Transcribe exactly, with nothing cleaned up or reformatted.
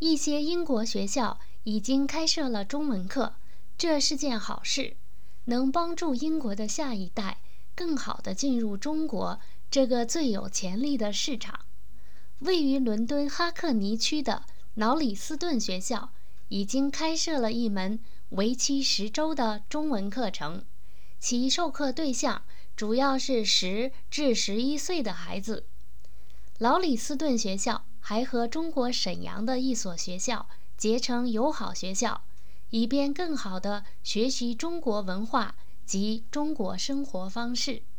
一些英国学校已经开设了中文课，这是件好事，能帮助英国的下一代更好地进入中国这个最有潜力的市场。位于伦敦哈克尼区的劳里斯顿学校已经开设了一门为期十周的中文课程，其授课对象主要是十至十一岁的孩子。劳里斯顿学校还和中国沈阳的一所学校结成友好学校，以便更好地学习中国文化及中国生活方式。